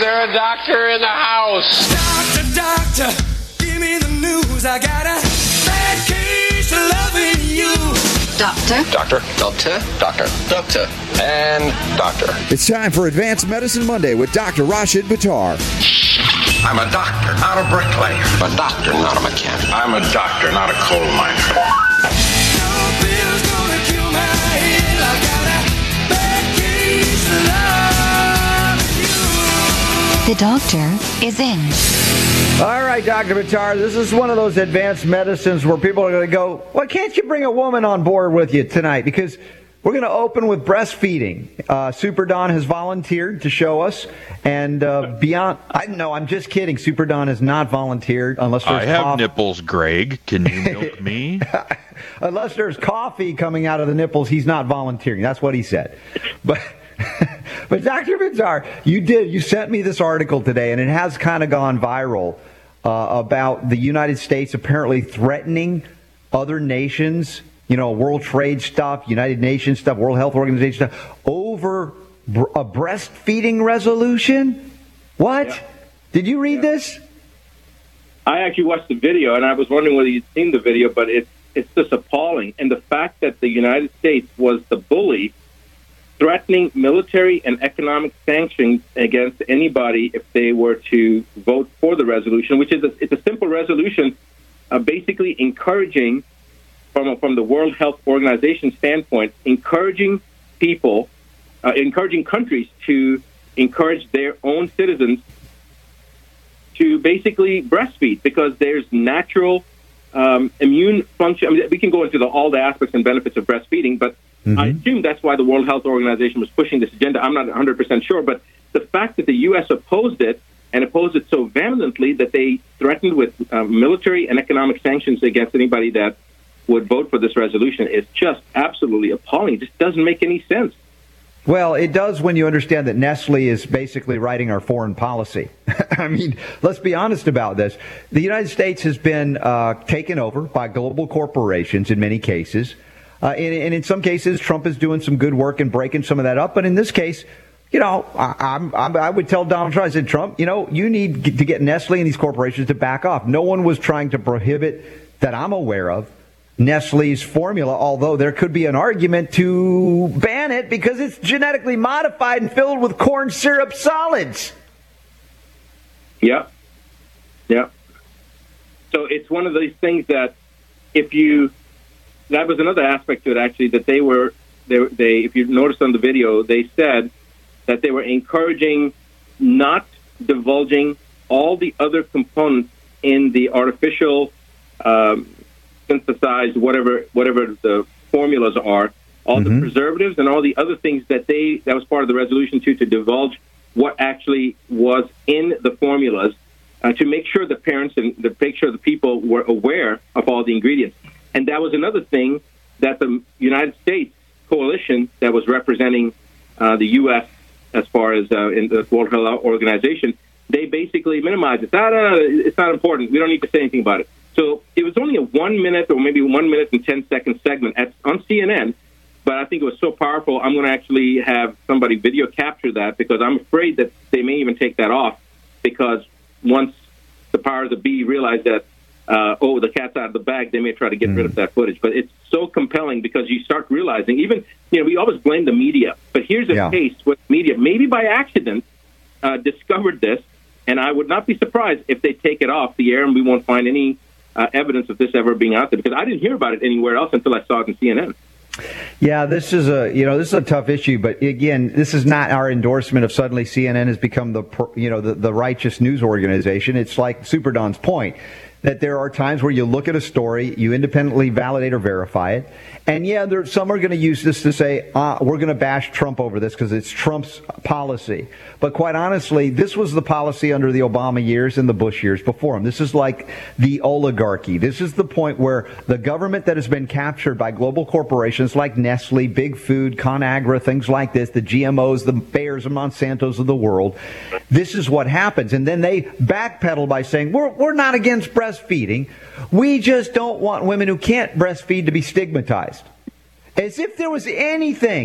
there a doctor in the house? Doctor, give me the news. I got a bad case of loving you. Doctor. Doctor. Doctor. Doctor. Doctor. And doctor. It's time for Advanced Medicine Monday with Dr. Rashid Buttar. I'm a doctor, not a bricklayer. I'm a doctor, not a mechanic. I'm a doctor, not a coal miner. No pill's gonna kill my head. I got a bad case of loving you. The doctor is in. All right, Dr. Buttar, this is one of those advanced medicines where people are going to go, why can't you bring a woman on board with you tonight? Because we're going to open with breastfeeding. Super Don has volunteered to show us. And beyond, I'm just kidding. Super Don has not volunteered unless there's I have nipples, Greg. Can you milk me? Unless there's coffee coming out of the nipples, he's not volunteering. That's what he said. But Dr. Buttar, you sent me this article today, and it has kind of gone viral about the United States apparently threatening other nations, World Trade stuff, United Nations stuff, World Health Organization stuff, over a breastfeeding resolution? What? Yeah. Did you read this? I actually watched the video, and I was wondering whether you'd seen the video, but it's just appalling. And the fact that the United States was the bully threatening military and economic sanctions against anybody if they were to vote for the resolution, which is it's a simple resolution, basically encouraging, from the World Health Organization standpoint, encouraging countries to encourage their own citizens to basically breastfeed, because there's natural immune function. I mean, we can go into all the aspects and benefits of breastfeeding, but I assume that's why the World Health Organization was pushing this agenda. I'm not 100% sure, but the fact that the U.S. opposed it, and opposed it so vehemently that they threatened with military and economic sanctions against anybody that would vote for this resolution is just absolutely appalling. It just doesn't make any sense. Well, it does when you understand that Nestle is basically writing our foreign policy. I mean, let's be honest about this. The United States has been taken over by global corporations in many cases. And in some cases, Trump is doing some good work and breaking some of that up. But in this case, I would tell Donald Trump, I said, Trump, you need to get Nestle and these corporations to back off. No one was trying to prohibit, that I'm aware of, Nestle's formula, although there could be an argument to ban it because it's genetically modified and filled with corn syrup solids. Yeah. So it's one of these things that that was another aspect to it, actually, that they if you noticed on the video, they said that they were encouraging not divulging all the other components in the artificial synthesized whatever the formulas are, all the preservatives and all the other things that was part of the resolution to divulge what actually was in the formulas, to make sure the parents and make sure the people were aware of all the ingredients. And that was another thing that the United States coalition that was representing the U.S. as far as in the World Health Organization, they basically minimized it. It's not important. We don't need to say anything about it. So it was only a 1 minute or maybe 1 minute and 10-second segment on CNN, but I think it was so powerful, I'm going to actually have somebody video capture that, because I'm afraid that they may even take that off, because once the powers that be realize that, the cat's out of the bag, they may try to get rid of that footage. But it's so compelling because you start realizing, even, we always blame the media, but here's a case where the media, maybe by accident, discovered this, and I would not be surprised if they take it off the air and we won't find any evidence of this ever being out there, because I didn't hear about it anywhere else until I saw it on CNN. Yeah, this is a tough issue, but again, this is not our endorsement of suddenly CNN has become the righteous news organization. It's like Super Don's point, that there are times where you look at a story, you independently validate or verify it, and some are going to use this to say, we're going to bash Trump over this because it's Trump's policy. But quite honestly, this was the policy under the Obama years and the Bush years before him. This is like the oligarchy. This is the point where the government that has been captured by global corporations like Nestle, Big Food, ConAgra, things like this, the GMOs, the Bayers and Monsantos of the world, this is what happens. And then they backpedal by saying, we're not against breastfeeding. We just don't want women who can't breastfeed to be stigmatized. As if there was anything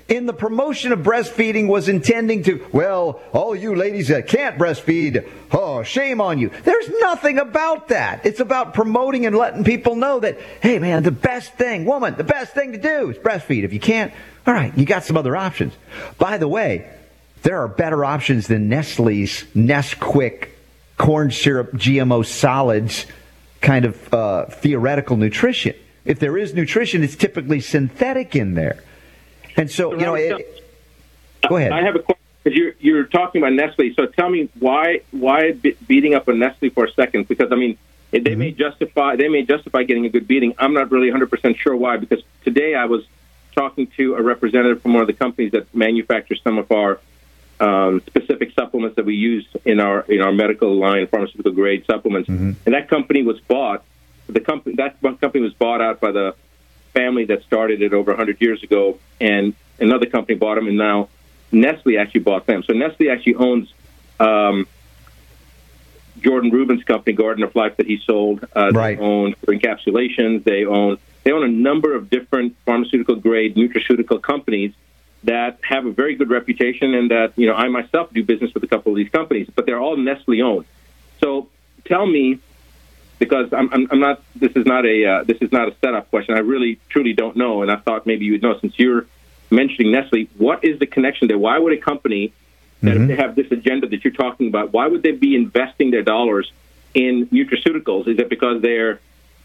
in the promotion of breastfeeding was intending to, well, all you ladies that can't breastfeed, oh, shame on you. There's nothing about that. It's about promoting and letting people know that, hey, man, the best thing to do is breastfeed. If you can't, all right, you got some other options. By the way, there are better options than Nestle's Nesquik corn syrup GMO solids kind of theoretical nutrition. If there is nutrition, it's typically synthetic in there. And so, go ahead. I have a question, because you're talking about Nestle. So tell me why beating up on Nestle for a second? Because, I mean, they may justify getting a good beating. I'm not really 100% sure why, because today I was talking to a representative from one of the companies that manufactures some of our specific supplements that we use in our medical line, pharmaceutical grade supplements. And that company was bought. That company was bought out by the family that started it over 100 years ago, and another company bought them, and now Nestle actually bought them. So Nestle actually owns Jordan Rubin's company, Garden of Life, that he sold. Right. They own encapsulations. They own a number of different pharmaceutical grade nutraceutical companies that have a very good reputation, and that I myself do business with a couple of these companies, but they're all Nestle owned. So tell me, because I'm not. This is not a setup question. I really truly don't know, and I thought maybe you would know since you're mentioning Nestle. What is the connection there? Why would a company that if they have this agenda that you're talking about, why would they be investing their dollars in nutraceuticals? Is it because they're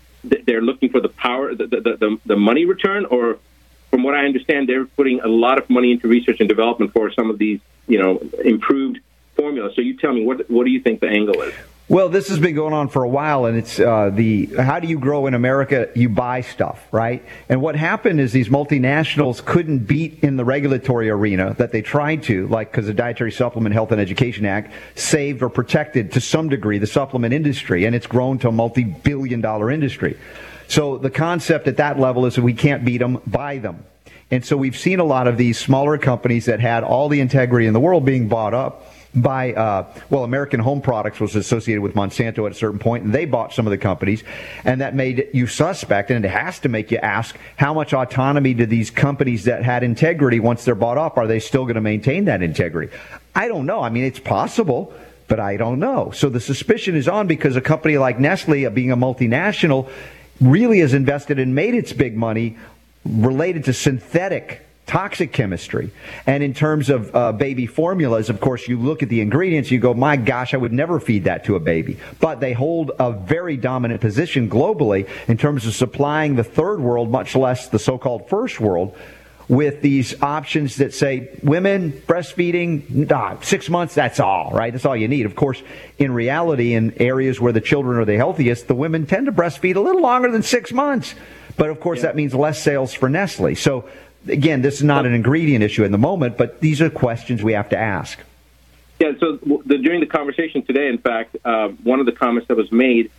looking for the power, the money return, or from what I understand, they're putting a lot of money into research and development for some of these improved formulas? So you tell me, what do you think the angle is? Well, this has been going on for a while, and it's how do you grow in America? You buy stuff, right? And what happened is these multinationals couldn't beat in the regulatory arena that they tried to, like because the Dietary Supplement Health and Education Act saved or protected to some degree the supplement industry, and it's grown to a multi-billion-dollar industry. So the concept at that level is that we can't beat them, buy them. And so we've seen a lot of these smaller companies that had all the integrity in the world being bought up by, American Home Products was associated with Monsanto at a certain point, and they bought some of the companies, and that made you suspect, and it has to make you ask, how much autonomy do these companies that had integrity, once they're bought up, are they still going to maintain that integrity? I don't know. I mean, it's possible, but I don't know. So the suspicion is on because a company like Nestle, being a multinational, really has invested and made its big money related to synthetic toxic chemistry. And in terms of baby formulas, of course, you look at the ingredients, you go, my gosh, I would never feed that to a baby. But they hold a very dominant position globally in terms of supplying the third world, much less the so-called first world, with these options that say, women, breastfeeding, 6 months, that's all, right? That's all you need. Of course, in reality, in areas where the children are the healthiest, the women tend to breastfeed a little longer than 6 months. But, of course, that means less sales for Nestle. So, again, this is not an ingredient issue in the moment, but these are questions we have to ask. Yeah, so during the conversation today, in fact, one of the comments that was made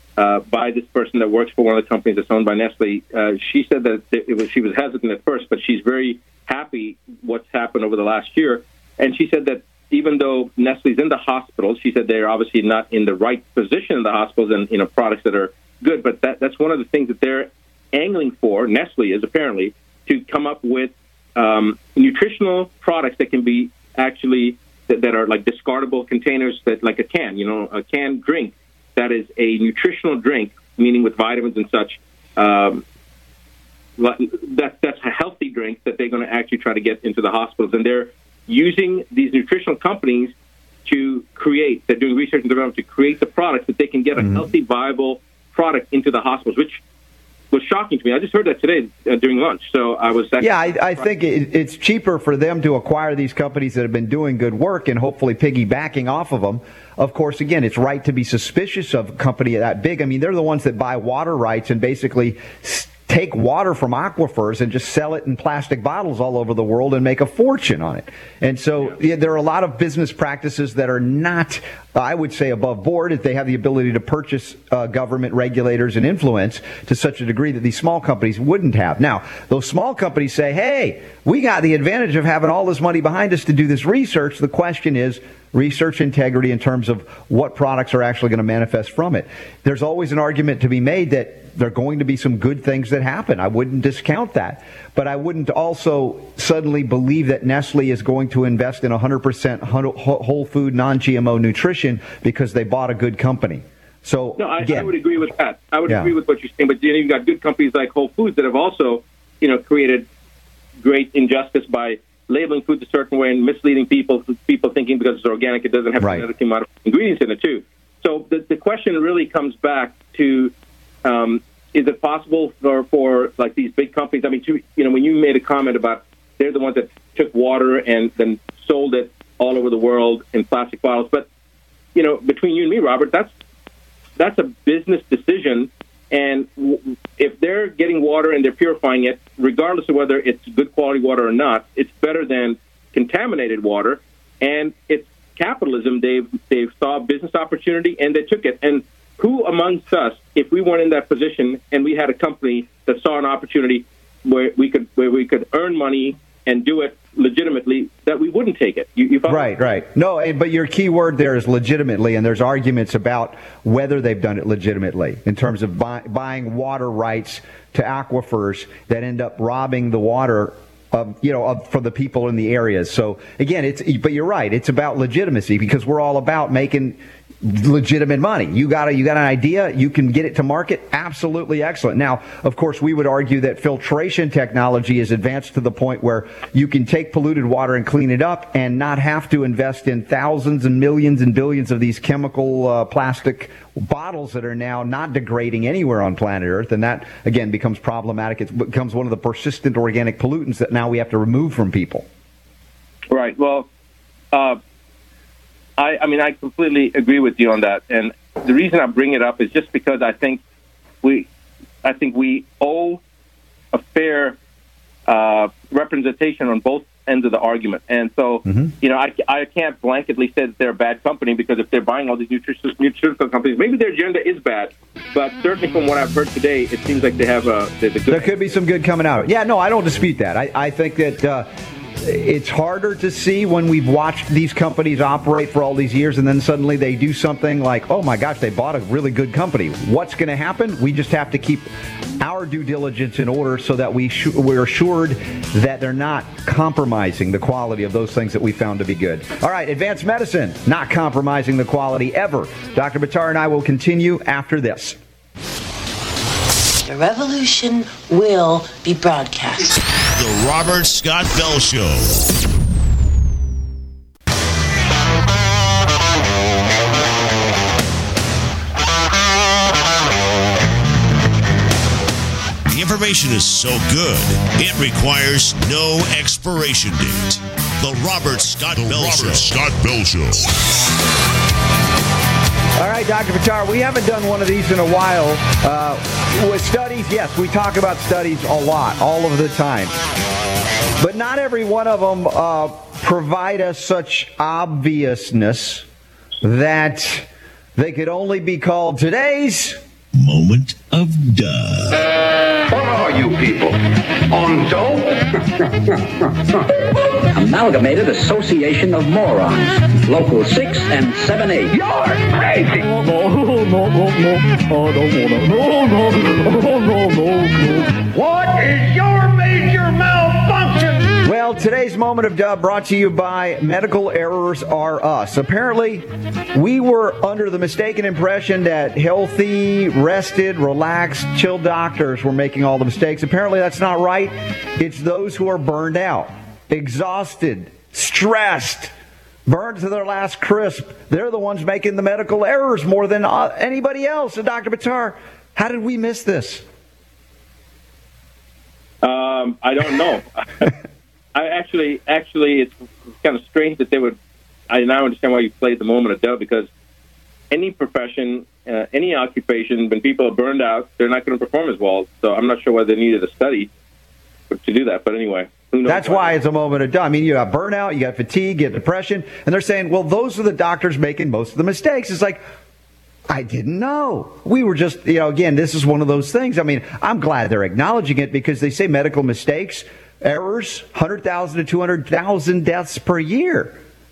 by this person that works for one of the companies that's owned by Nestle, she said that she was hesitant at first, but she's very happy what's happened over the last year. And she said that even though Nestle's in the hospitals, she said they're obviously not in the right position in the hospitals and products that are good, but that's one of the things that they're angling for, Nestle is apparently, to come up with nutritional products that can be actually that are like discardable containers, that like a canned drink that is a nutritional drink, meaning with vitamins and such. That's a healthy drink that they're going to actually try to get into the hospitals, and they're using these nutritional companies to create. They're doing research and development to create the products that they can get a healthy, viable product into the hospitals, which was shocking to me. I just heard that today during lunch, so I was actually... Yeah, I think it's cheaper for them to acquire these companies that have been doing good work and hopefully piggybacking off of them. Of course, again, it's right to be suspicious of a company that big. I mean, they're the ones that buy water rights and basically take water from aquifers and just sell it in plastic bottles all over the world and make a fortune on it. And so there are a lot of business practices that are not, I would say, above board if they have the ability to purchase government regulators and influence to such a degree that these small companies wouldn't have. Now, those small companies say, hey, we got the advantage of having all this money behind us to do this research. The question is, research integrity in terms of what products are actually going to manifest from it. There's always an argument to be made that there are going to be some good things that happen. I wouldn't discount that. But I wouldn't also suddenly believe that Nestle is going to invest in 100% whole food, non-GMO nutrition because they bought a good company. So no, I would agree with that. I would agree with what you're saying. But you've got good companies like Whole Foods that have also, created great injustice by labeling foods a certain way and misleading people thinking because it's organic, it doesn't have genetically modified ingredients in it too. So the question really comes back to, is it possible for like these big companies? I mean, when you made a comment about they're the ones that took water and then sold it all over the world in plastic bottles. But, between you and me, Robert, that's a business decision. And if they're getting water and they're purifying it, regardless of whether it's good quality water or not, it's better than contaminated water. And it's capitalism. They've saw a business opportunity and they took it. And who amongst us, if we weren't in that position and we had a company that saw an opportunity where we could earn money and do it legitimately, that we wouldn't take it? You Right. No, but your key word there is legitimately, and there's arguments about whether they've done it legitimately in terms of buying water rights to aquifers that end up robbing the water for the people in the areas. So again, but you're right. It's about legitimacy because we're all about making legitimate money. You got an idea, you can get it to market. Absolutely excellent. Now, of course, we would argue that filtration technology is advanced to the point where you can take polluted water and clean it up and not have to invest in thousands and millions and billions of these chemical plastic bottles that are now not degrading anywhere on planet Earth. And that, again, becomes problematic. It becomes one of the persistent organic pollutants that now we have to remove from people. Right. Well, I completely agree with you on that. And the reason I bring it up is just because I think we owe a fair representation on both ends of the argument. And so, I can't blanketly say that they're a bad company because if they're buying all these nutritional companies, maybe their agenda is bad. But certainly from what I've heard today, it seems like they have there's a good... There could be some good coming out. Yeah, no, I don't dispute that. I think that... it's harder to see when we've watched these companies operate for all these years and then suddenly they do something like, oh my gosh, they bought a really good company. What's going to happen? We just have to keep our due diligence in order so that we're assured that they're not compromising the quality of those things that we found to be good. All right, advanced medicine, not compromising the quality ever. Dr. Buttar and I will continue after this. The revolution will be broadcast. The Robert Scott Bell Show. The information is so good, it requires no expiration date. The Robert Scott Bell Show. Scott Bell Show. All right, Dr. Buttar, we haven't done one of these in a while. With studies, yes, we talk about studies a lot, all of the time. But not every one of them provide us such obviousness that they could only be called today's Moment of Duh. What are you people? On dope? Amalgamated Association of Morons. Local 6 and 7-8. You're crazy! What is your major malfunction? Well, today's Moment of Duh brought to you by Medical Errors Are Us. Apparently, we were under the mistaken impression that healthy, rested, relaxed, chill doctors were making all the mistakes. Apparently, that's not right. It's those who are burned out, exhausted, stressed, burned to their last crisp. They're the ones making the medical errors more than anybody else. And Dr. Buttar, how did we miss this? I don't know. Actually, it's kind of strange that they would. I now understand why you played the Moment of Duh, because any profession, any occupation, when people are burned out, they're not going to perform as well. So I'm not sure whether they needed a study to do that. But anyway, who knows? That's why it's a moment of Duh. I mean, you got burnout, you got fatigue, you got depression, and they're saying, well, those are the doctors making most of the mistakes. It's like, I didn't know. We were just, again, this is one of those things. I mean, I'm glad they're acknowledging it because they say medical mistakes, errors, 100,000 to 200,000 deaths per year.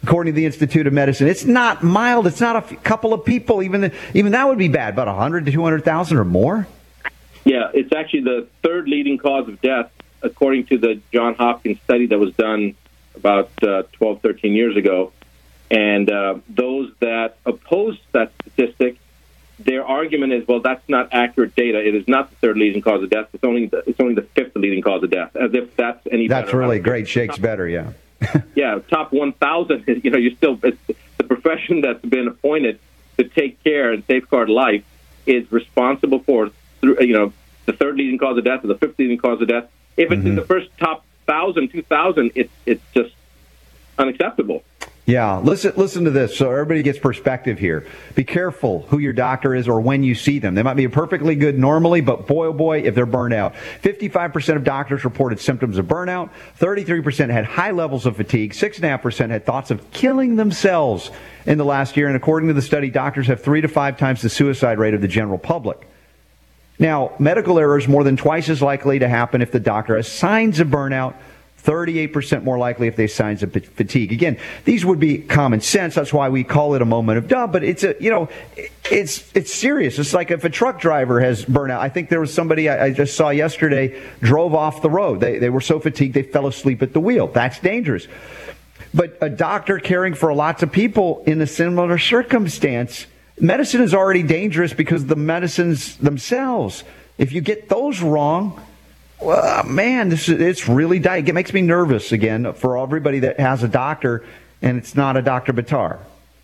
according to the Institute of Medicine. It's not mild. It's not a couple of people. Even that would be bad. About 100 to 200,000 or more. Yeah, it's actually the third leading cause of death, according to the Johns Hopkins study that was done about 12, 13 years ago. And those that oppose that statistic, their argument is, well, that's not accurate data. It is not the third leading cause of death. It's only the fifth leading cause of death, as if that's any better. That's really great. Shakes better, yeah. Yeah, top 1,000, you're still, it's the profession that's been appointed to take care and safeguard life is responsible for, the third leading cause of death or the fifth leading cause of death. If it's in the first top 1,000, 2,000, it's just unacceptable. Yeah, listen to this so everybody gets perspective here. Be careful who your doctor is or when you see them. They might be perfectly good normally, but boy, oh boy, if they're burned out. 55% of doctors reported symptoms of burnout. 33% had high levels of fatigue. 6.5% had thoughts of killing themselves in the last year. And according to the study, doctors have 3 to 5 times the suicide rate of the general public. Now, medical error is more than twice as likely to happen if the doctor has signs of burnout. 38% more likely if they have signs of fatigue. Again, these would be common sense. That's why we call it a moment of duh. But it's serious. It's like if a truck driver has burnout. I think there was somebody I just saw yesterday drove off the road. They were so fatigued they fell asleep at the wheel. That's dangerous. But a doctor caring for lots of people in a similar circumstance, medicine is already dangerous because of the medicines themselves. If you get those wrong, well, man, it's really it makes me nervous again for everybody that has a doctor, and it's not a Dr. Buttar.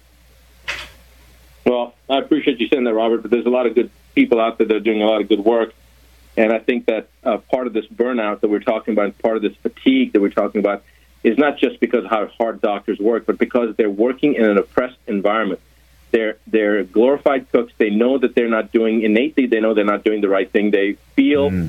Well, I appreciate you saying that, Robert, but there's a lot of good people out there that are doing a lot of good work, and I think that part of this burnout that we're talking about, part of this fatigue that we're talking about, is not just because of how hard doctors work, but because they're working in an oppressed environment. They're glorified cooks. They know that they're not doing innately. They know they're not doing the right thing. They feel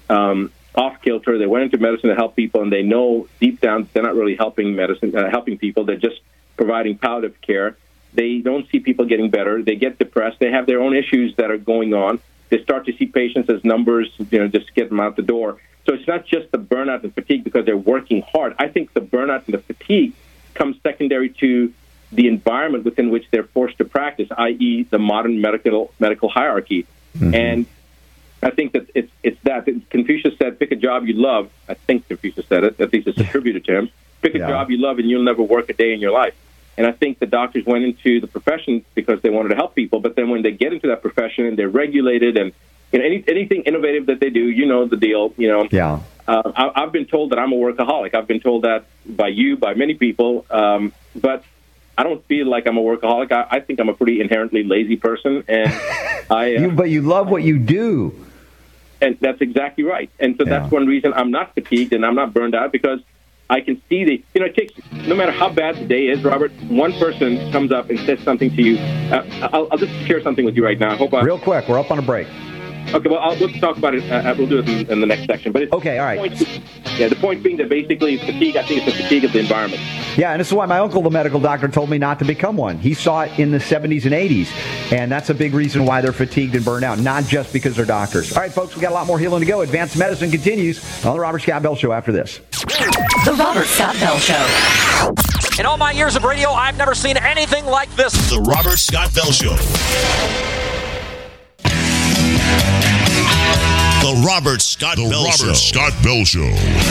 off kilter. They went into medicine to help people, and they know deep down they're not really helping people. They're just providing palliative care. They don't see people getting better. They get depressed. They have their own issues that are going on. They start to see patients as numbers, just to get them out the door. So it's not just the burnout and fatigue because they're working hard. I think the burnout and the fatigue comes secondary to the environment within which they're forced to practice, i.e. the modern medical hierarchy. And I think that it's that. Confucius said, pick a job you love. I think Confucius said it, at least it's attributed to him. Pick a job you love and you'll never work a day in your life. And I think the doctors went into the profession because they wanted to help people, but then when they get into that profession and they're regulated and anything innovative that they do, the deal, Yeah. I've been told that I'm a workaholic. I've been told that by many people, but I don't feel like I'm a workaholic. I think I'm a pretty inherently lazy person, and but you love what you do. And that's exactly right. And so that's one reason I'm not fatigued and I'm not burned out, because I can see it takes, no matter how bad the day is, Robert, one person comes up and says something to you. I'll just share something with you right now. Real quick, we're up on a break. Okay, well, let's talk about it. We'll do it in the next section. But okay, all right. The point being that basically fatigue, I think it's the fatigue of the environment. Yeah, and this is why my uncle, the medical doctor, told me not to become one. He saw it in the 70s and 80s, and that's a big reason why they're fatigued and burned out, not just because they're doctors. All right, folks, we got a lot more healing to go. Advanced Medicine continues on the Robert Scott Bell Show after this. The Robert Scott Bell Show. In all my years of radio, I've never seen anything like this. The Robert Scott Bell Show. The Robert Scott Bell Show.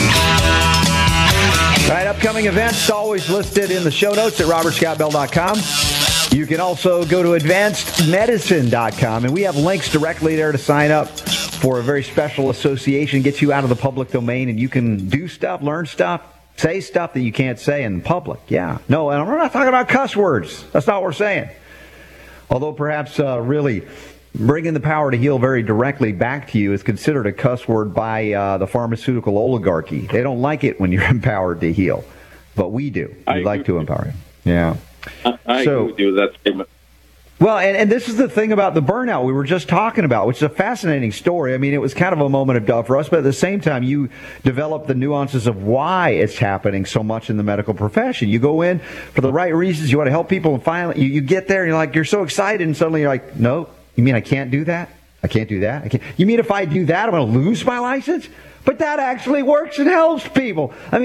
All right, upcoming events always listed in the show notes at robertscottbell.com. You can also go to advancedmedicine.com, and we have links directly there to sign up for a very special association, gets you out of the public domain, and you can do stuff, learn stuff, say stuff that you can't say in public. Yeah. No, and we're not talking about cuss words. That's not what we're saying. Although perhaps really bringing the power to heal very directly back to you is considered a cuss word by the pharmaceutical oligarchy. They don't like it when you're empowered to heal, but we do. We like to empower you. Yeah. I agree with you with that statement. Well, and this is the thing about the burnout we were just talking about, which is a fascinating story. I mean, it was kind of a moment of doubt for us, but at the same time, you develop the nuances of why it's happening so much in the medical profession. You go in for the right reasons. You want to help people, and finally, you get there, and you're so excited, and suddenly you're like, no. You mean I can't do that? I can't do that? I can't. You mean if I do that, I'm going to lose my license? But that actually works and helps people. I mean,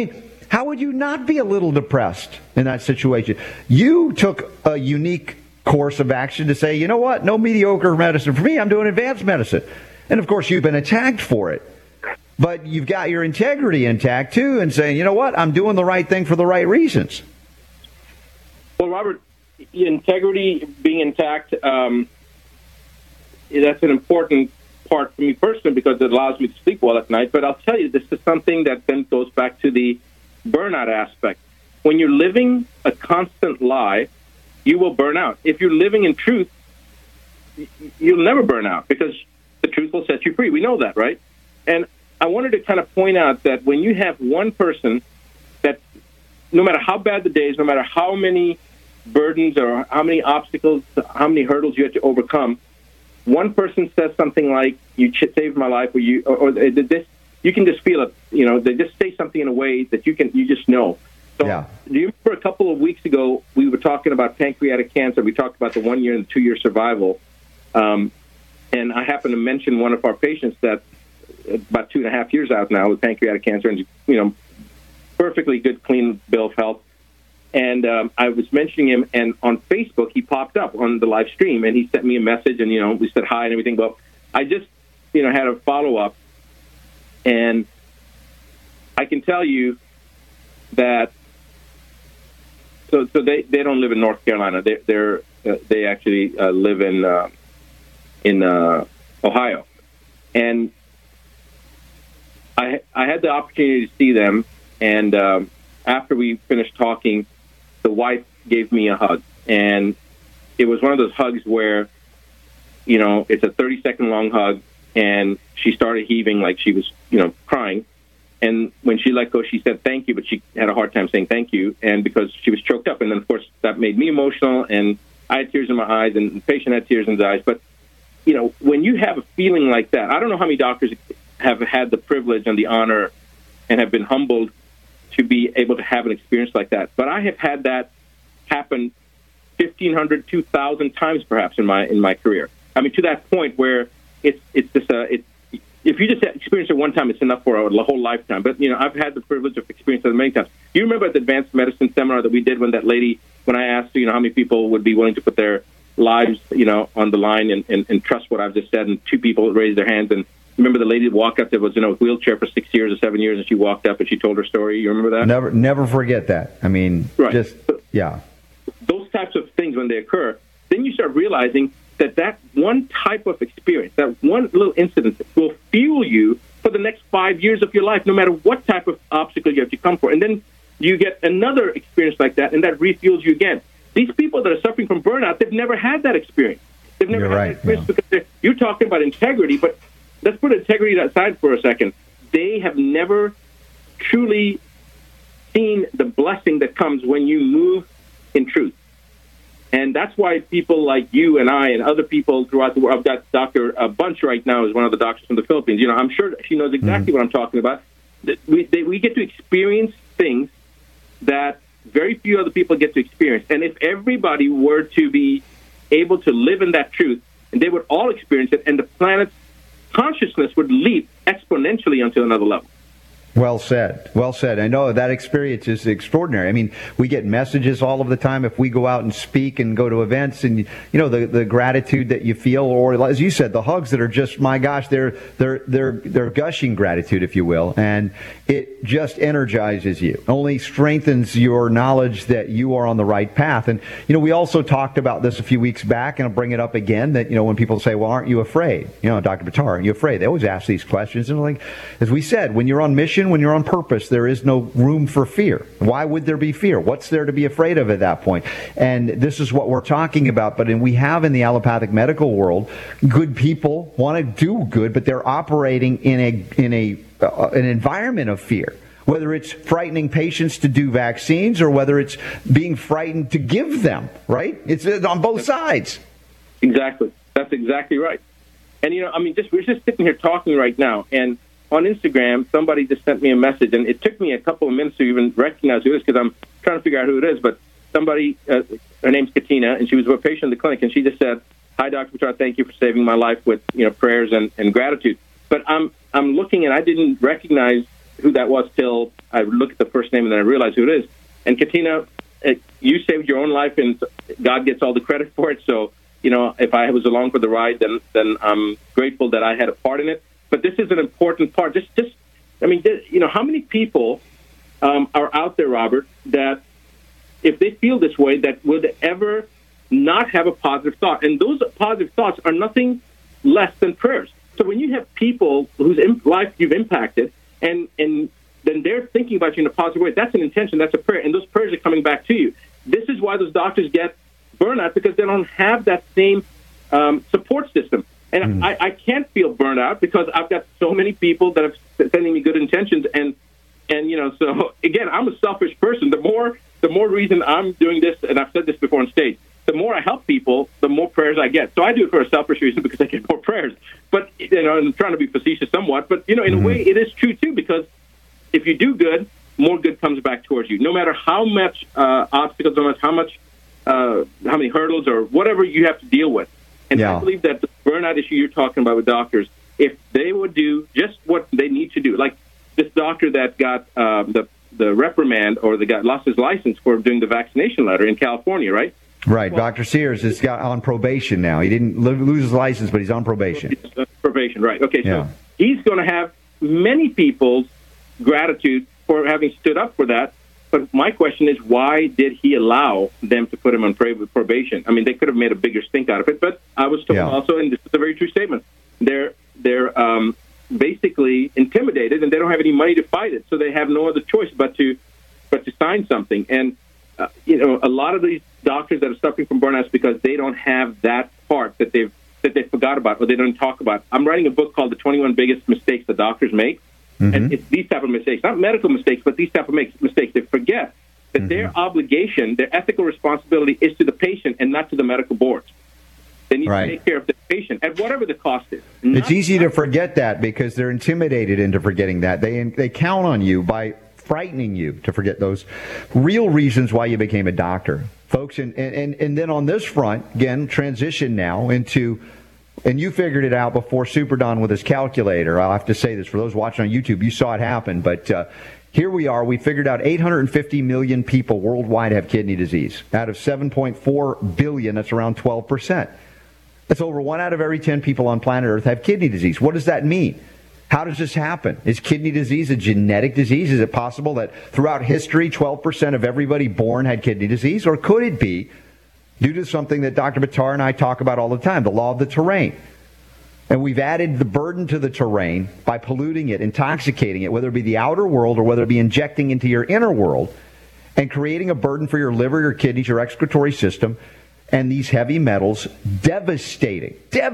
How would you not be a little depressed in that situation? You took a unique course of action to say, you know what, no mediocre medicine for me, I'm doing advanced medicine. And of course, you've been attacked for it. But you've got your integrity intact, too, and saying, you know what, I'm doing the right thing for the right reasons. Well, Robert, integrity being intact, that's an important part for me personally because it allows me to sleep well at night. But I'll tell you, this is something that then goes back to the burnout aspect. When you're living a constant lie, you will burn out. If you're living in truth, you'll never burn out because the truth will set you free. We know that, right? And I wanted to kind of point out that when you have one person that, no matter how bad the day is, no matter how many burdens or how many obstacles, how many hurdles you have to overcome, one person says something like, you saved my life, or this, you can just feel it. You know, they just say something in a way that you just know. So, do you remember a couple of weeks ago, we were talking about pancreatic cancer. We talked about the 1 year and 2 year survival. And I happened to mention one of our patients that about 2.5 years out now with pancreatic cancer and, you know, perfectly good, clean bill of health. And I was mentioning him, and on Facebook, he popped up on the live stream, and he sent me a message, and, you know, we said hi and everything. But I just, you know, had a follow-up, and I can tell you that, so they don't live in North Carolina. They actually live in Ohio. And I had the opportunity to see them, and after we finished talking, the wife gave me a hug. And it was one of those hugs where, you know, it's a 30-second long hug, and she started heaving like she was, you know, crying. And when she let go, she said thank you, but she had a hard time saying thank you, and because she was choked up. And then, of course, that made me emotional, and I had tears in my eyes, and the patient had tears in his eyes. But, you know, when you have a feeling like that, I don't know how many doctors have had the privilege and the honor and have been humbled to be able to have an experience like that. But I have had that happen 1,500, 2,000 times perhaps in my career. I mean, to that point where it's just if you just experience it one time, it's enough for a whole lifetime. But, you know, I've had the privilege of experiencing it many times. Do you remember at the advanced medicine seminar that we did when I asked, you know, how many people would be willing to put their lives, you know, on the line and trust what I've just said, and 2 people raised their hands. And remember the lady that walked up that was in a wheelchair for 6 years or 7 years, and she walked up and she told her story. You remember that? Never forget that. I mean, right. Yeah. Those types of things, when they occur, then you start realizing that one type of experience, that one little incident will fuel you for the next 5 years of your life, no matter what type of obstacle you have to come for. And then you get another experience like that, and that refuels you again. These people that are suffering from burnout, they've never had that experience. They've never had that experience because you're talking about integrity, but let's put integrity aside for a second. They have never truly seen the blessing that comes when you move in truth. And that's why people like you and I and other people throughout the world, I've got Dr. Bunch right now is one of the doctors from the Philippines. You know, I'm sure she knows exactly what I'm talking about. We get to experience things that very few other people get to experience. And if everybody were to be able to live in that truth, and they would all experience it, and the planet's consciousness would leap exponentially onto another level. Well said. Well said. I know that experience is extraordinary. I mean, we get messages all of the time if we go out and speak and go to events, and, you know, the gratitude that you feel, or as you said, the hugs that are just, my gosh, they're gushing gratitude, if you will, and it just energizes you. Only strengthens your knowledge that you are on the right path. And, you know, we also talked about this a few weeks back, and I'll bring it up again, that, you know, when people say, well, aren't you afraid? You know, Dr. Buttar, aren't you afraid? They always ask these questions. And like, as we said, when you're on mission, when you're on purpose, there is no room for fear. Why would there be fear? What's there to be afraid of at that point? And this is what we're talking about. But we have in the allopathic medical world, good people want to do good, but they're operating in an environment of fear. Whether it's frightening patients to do vaccines or whether it's being frightened to give them, right? It's on both sides. Exactly. That's exactly right. And, you know, I mean, we're just sitting here talking right now, and on Instagram, somebody just sent me a message, and it took me a couple of minutes to even recognize who it is because I'm trying to figure out who it is. But somebody, her name's Katina, and she was a patient in the clinic, and she just said, "Hi, Dr. Buttar, thank you for saving my life with, you know, prayers and gratitude." But I'm looking, and I didn't recognize who that was till I looked at the first name and then I realized who it is. And Katina, you saved your own life, and God gets all the credit for it. So, if I was along for the ride, then I'm grateful that I had a part in it. But this is an important part. How many people are out there, Robert, that if they feel this way, that would ever not have a positive thought? And those positive thoughts are nothing less than prayers. So when you have people whose life you've impacted, and then they're thinking about you in a positive way, that's an intention, that's a prayer, and those prayers are coming back to you. This is why those doctors get burnout, because they don't have that same support system. And I can't feel burnt out because I've got so many people that are sending me good intentions. And so again, I'm a selfish person. The more reason I'm doing this, and I've said this before on stage, the more I help people, the more prayers I get. So I do it for a selfish reason because I get more prayers. But, I'm trying to be facetious somewhat. But, in a way, it is true, too, because if you do good, more good comes back towards you. No matter how much obstacles, no matter how many hurdles or whatever you have to deal with. And I believe that the burnout issue you're talking about with doctors, if they would do just what they need to do, like this doctor that got the reprimand or lost his license for doing the vaccination letter in California, right? Right. Well, Dr. Sears is on probation now. He didn't lose his license, but he's on probation. Probation, right. Okay, so he's going to have many people's gratitude for having stood up for that. But my question is, why did he allow them to put him on probation? I mean, they could have made a bigger stink out of it. But I was told also, and this is a very true statement, they're basically intimidated, and they don't have any money to fight it, so they have no other choice but to sign something. And a lot of these doctors that are suffering from burnouts because they don't have that part that they forgot about or they don't talk about. I'm writing a book called The 21 Biggest Mistakes That Doctors Make. And it's these type of mistakes, not medical mistakes, but these type of mistakes. They forget that their obligation, their ethical responsibility is to the patient and not to the medical boards. They need to take care of the patient at whatever the cost is. It's easy to forget that because they're intimidated into forgetting that. They count on you by frightening you to forget those real reasons why you became a doctor. Folks, and then on this front, again, transition now into... And you figured it out before Super Don with his calculator. I'll have to say this for those watching on YouTube. You saw it happen, but here we are. We figured out 850 million people worldwide have kidney disease. Out of 7.4 billion, that's around 12%. That's over 1 out of every 10 people on planet Earth have kidney disease. What does that mean? How does this happen? Is kidney disease a genetic disease? Is it possible that throughout history, 12% of everybody born had kidney disease? Or could it be due to something that Dr. Buttar and I talk about all the time, the law of the terrain? And we've added the burden to the terrain by polluting it, intoxicating it, whether it be the outer world or whether it be injecting into your inner world and creating a burden for your liver, your kidneys, your excretory system, and these heavy metals devastating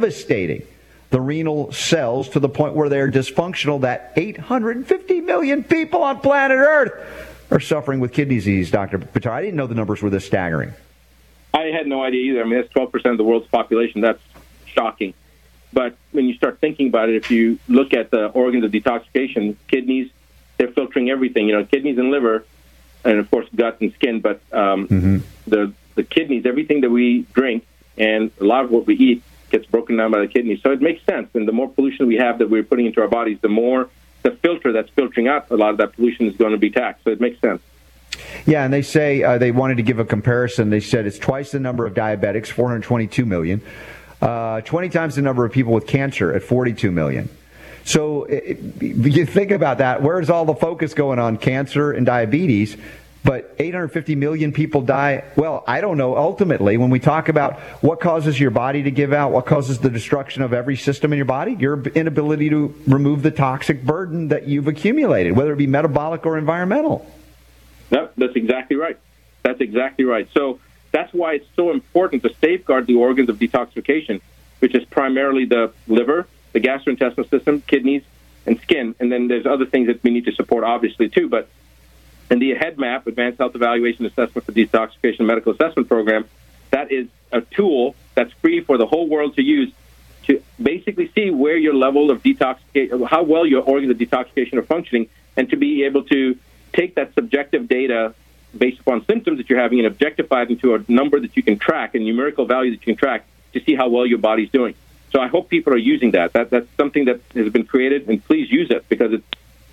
the renal cells to the point where they're dysfunctional, that 850 million people on planet Earth are suffering with kidney disease, Dr. Buttar. I didn't know the numbers were this staggering. I had no idea either. I mean, that's 12% of the world's population. That's shocking. But when you start thinking about it, if you look at the organs of detoxification, kidneys, they're filtering everything. Kidneys and liver, and of course gut and skin. But the kidneys, everything that we drink, and a lot of what we eat gets broken down by the kidneys. So it makes sense. And the more pollution we have that we're putting into our bodies, the more the filter that's filtering out a lot of that pollution is going to be taxed. So it makes sense. Yeah, and they say they wanted to give a comparison. They said it's twice the number of diabetics, 422 million, 20 times the number of people with cancer at 42 million. So you think about that. Where's all the focus going on cancer and diabetes? But 850 million people die. Well, I don't know. Ultimately, when we talk about what causes your body to give out, what causes the destruction of every system in your body, your inability to remove the toxic burden that you've accumulated, whether it be metabolic or environmental. Yep, that's exactly right. That's exactly right. So that's why it's so important to safeguard the organs of detoxification, which is primarily the liver, the gastrointestinal system, kidneys, and skin. And then there's other things that we need to support, obviously, too. But in the HEADMAP, Advanced Health Evaluation Assessment for Detoxification Medical Assessment Program, that is a tool that's free for the whole world to use to basically see where your level of detoxification, how well your organs of detoxification are functioning, and to be able to take that subjective data based upon symptoms that you're having and objectify it into a number that you can track, a numerical value that you can track to see how well your body's doing. So I hope people are using that. That's something that has been created, and please use it because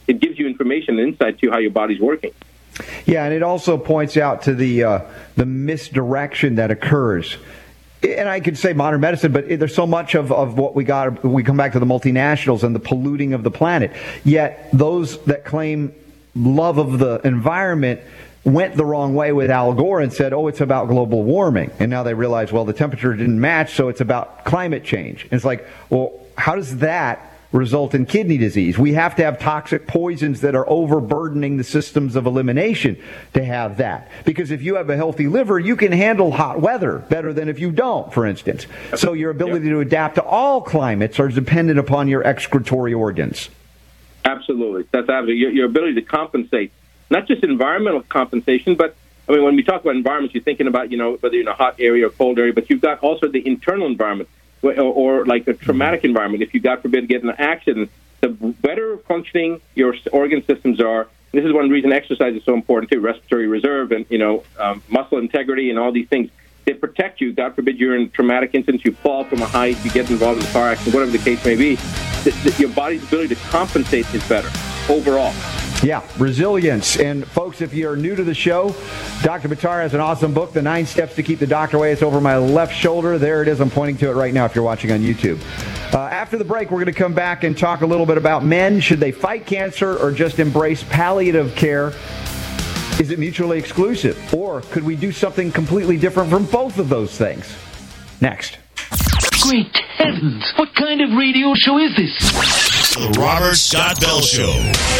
it gives you information and insight to how your body's working. Yeah, and it also points out to the misdirection that occurs. And I could say modern medicine, but there's so much of what we got. We come back to the multinationals and the polluting of the planet. Yet those that claim love of the environment went the wrong way with Al Gore and said, oh, it's about global warming. And now they realize, well, the temperature didn't match, so it's about climate change. And it's like, well, how does that result in kidney disease? We have to have toxic poisons that are overburdening the systems of elimination to have that. Because if you have a healthy liver, you can handle hot weather better than if you don't, for instance. So your ability to adapt to all climates are dependent upon your excretory organs. Absolutely. That's absolutely your ability to compensate, not just environmental compensation, but I mean, when we talk about environments, you're thinking about, whether you're in a hot area or cold area, but you've got also the internal environment. Or like a traumatic environment, if you, God forbid, get in an accident, the better functioning your organ systems are. This is one reason exercise is so important, too, respiratory reserve and, muscle integrity and all these things. They protect you. God forbid you're in a traumatic incident, you fall from a height, you get involved in a car accident, whatever the case may be. Your body's ability to compensate is better overall. Yeah, resilience. And folks, if you're new to the show, Dr. Buttar has an awesome book, The 9 Steps to Keep the Doctor Away. It's over my left shoulder. There it is. I'm pointing to it right now if you're watching on YouTube. After the break, we're going to come back and talk a little bit about men. Should they fight cancer or just embrace palliative care? Is it mutually exclusive? Or could we do something completely different from both of those things? Next. Great heavens! What kind of radio show is this? The Robert Scott Bell Show.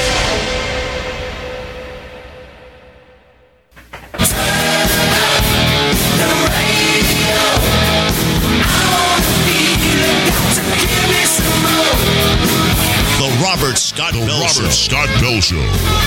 The Robert Scott Bell Show.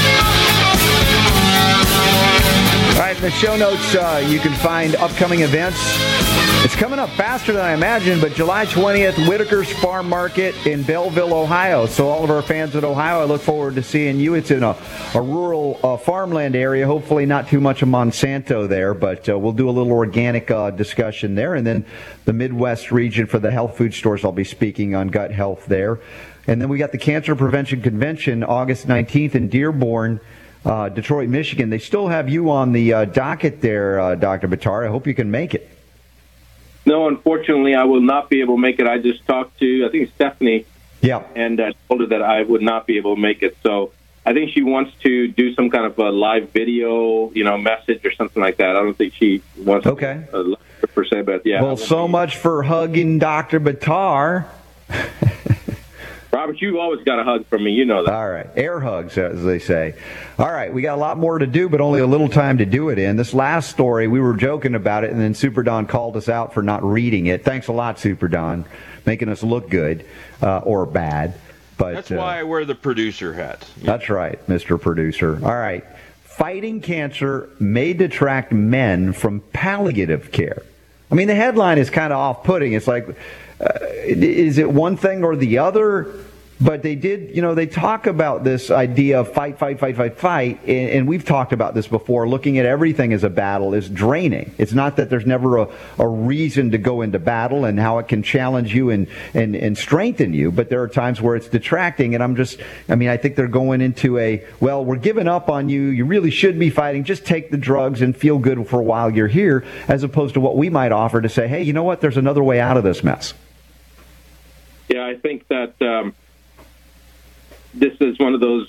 All right, in the show notes, you can find upcoming events. It's coming up faster than I imagined, but July 20th, Whitaker's Farm Market in Belleville, Ohio. So all of our fans in Ohio, I look forward to seeing you. It's in a rural farmland area, hopefully not too much of Monsanto there, but we'll do a little organic discussion there. And then the Midwest region for the health food stores, I'll be speaking on gut health there. And then we got the Cancer Prevention Convention, August 19th in Dearborn, Detroit, Michigan. They still have you on the docket there, Dr. Buttar. I hope you can make it. No, unfortunately, I will not be able to make it. I just talked to, I think, Stephanie. Yeah. And I told her that I would not be able to make it. So I think she wants to do some kind of a live video, message or something like that. I don't think she wants to per se, but yeah. Well, so much for hugging Dr. Buttar. Robert, you always got a hug from me. You know that. All right. Air hugs, as they say. All right. We got a lot more to do, but only a little time to do it in. This last story, we were joking about it, and then Super Don called us out for not reading it. Thanks a lot, Super Don, making us look good or bad. But that's why I wear the producer hat. That's right, Mr. Producer. All right. Fighting cancer may detract men from palliative care. I mean, the headline is kind of off-putting. It's like, is it one thing or the other? But they did, they talk about this idea of fight, and we've talked about this before. Looking at everything as a battle is draining. It's not that there's never a reason to go into battle and how it can challenge you and strengthen you, but there are times where it's detracting, and I think they're going into we're giving up on you. You really should be fighting. Just take the drugs and feel good for a while you're here, as opposed to what we might offer to say, hey, you know what, there's another way out of this mess. Yeah, I think that this is one of those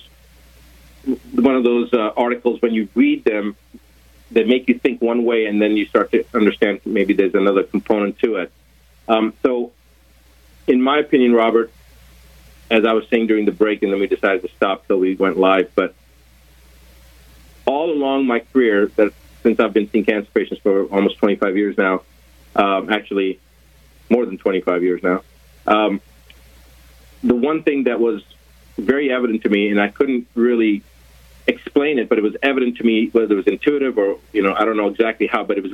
articles when you read them that make you think one way, and then you start to understand maybe there's another component to it. So, in my opinion, Robert, as I was saying during the break, and then we decided to stop till we went live, but all along my career, since I've been seeing cancer patients for almost 25 years now, actually more than 25 years now, the one thing that was very evident to me, and I couldn't really explain it, but it was evident to me, whether it was intuitive or, I don't know exactly how, but it was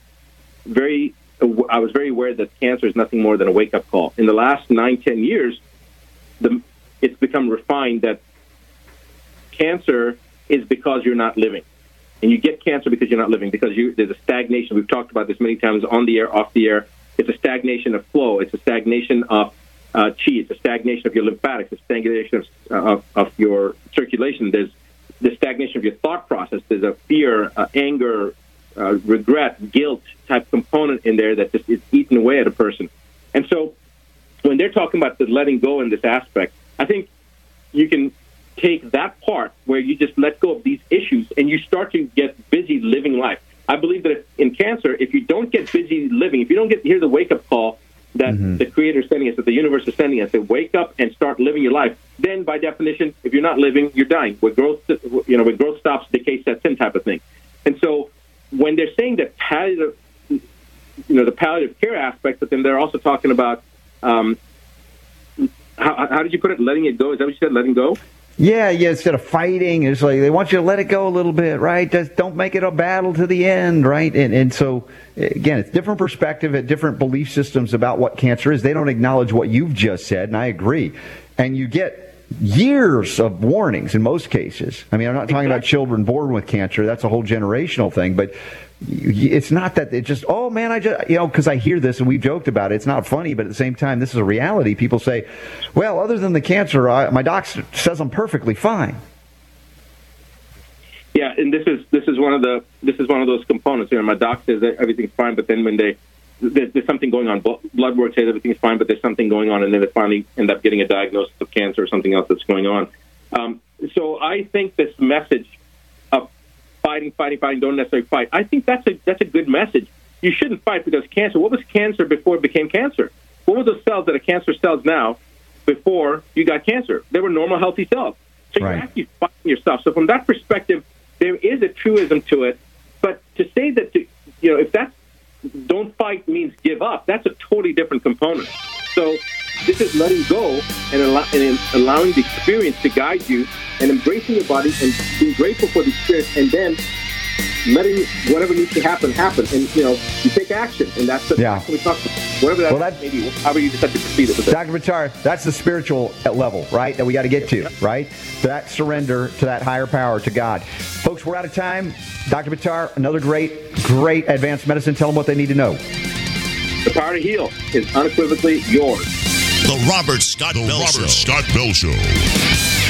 I was very aware that cancer is nothing more than a wake-up call. In the last 9-10 years, it's become refined that cancer is because you're not living. And you get cancer because you're not living, because there's a stagnation. We've talked about this many times on the air, off the air. It's a stagnation of flow. It's a stagnation of chi. It's a stagnation of your lymphatics, a stagnation of your circulation. There's the stagnation of your thought process. There's a fear, anger, regret, guilt type component in there that just is eating away at a person. And so when they're talking about the letting go in this aspect, I think you can take that part where you just let go of these issues and you start to get busy living life. I believe that in cancer, if you don't get busy living, if you don't get to hear the wake-up call that the Creator is sending us, that the universe is sending us, to wake up and start living your life, then by definition, if you're not living, you're dying. When growth stops, decay sets in, type of thing. And so when they're saying that palliative, the palliative care aspect, but then they're also talking about how did you put it? Letting it go? Is that what you said? Letting go? Yeah. Instead of fighting, it's like they want you to let it go a little bit, right? Just don't make it a battle to the end, right? And so, again, it's different perspective, different belief systems about what cancer is. They don't acknowledge what you've just said, and I agree. And you get years of warnings in most cases. I mean, I'm not talking about children born with cancer. That's a whole generational thing. But it's not that it just, oh, man, because I hear this and we've joked about it. It's not funny, but at the same time, this is a reality. People say, well, other than the cancer, my doc says I'm perfectly fine. Yeah, and this is one of those components. My doc says that everything's fine, but then when there's something going on, blood work says everything's fine, but there's something going on, and then they finally end up getting a diagnosis of cancer or something else that's going on. So I think this message of fighting, don't necessarily fight. I think that's a good message. You shouldn't fight because cancer. What was cancer before it became cancer? What were those cells that are cancer cells now before you got cancer? They were normal, healthy cells. So you're actually fighting yourself. So from that perspective, there is a truism to it. But to say that, if that's don't fight means give up, that's a totally different component. So this is letting go and allowing the experience to guide you and embracing your body and being grateful for the experience and then letting whatever needs to happen. And, you take action. And that's what we talk about. Whatever that may be, however you decide to proceed with it. Dr. Buttar, that's the spiritual level, right, that we got to get to, right? That surrender to that higher power, to God. Folks, we're out of time. Dr. Buttar, another great advanced medicine. Tell them what they need to know. The power to heal is unequivocally yours. The Robert Scott Bell Show.